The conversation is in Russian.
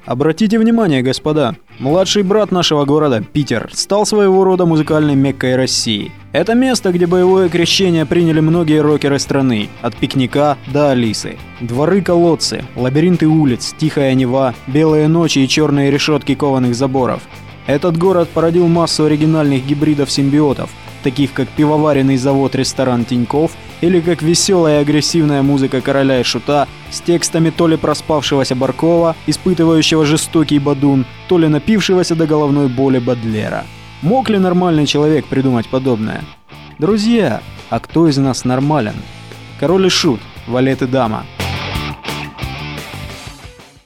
Обратите внимание, господа, младший брат нашего города, Питер, стал своего рода музыкальной Меккой России. Это место, где боевое крещение приняли многие рокеры страны, от Пикника до Алисы. Дворы-колодцы, лабиринты улиц, тихая Нева, белые ночи и черные решетки кованых заборов. Этот город породил массу оригинальных гибридов-симбиотов, таких как пивоваренный завод-ресторан Тиньков или как веселая и агрессивная музыка Короля и Шута с текстами то ли проспавшегося Баркова, испытывающего жестокий бадун, то ли напившегося до головной боли Бодлера. Мог ли нормальный человек придумать подобное? Друзья, а кто из нас нормален? Король и Шут, Валет и Дама.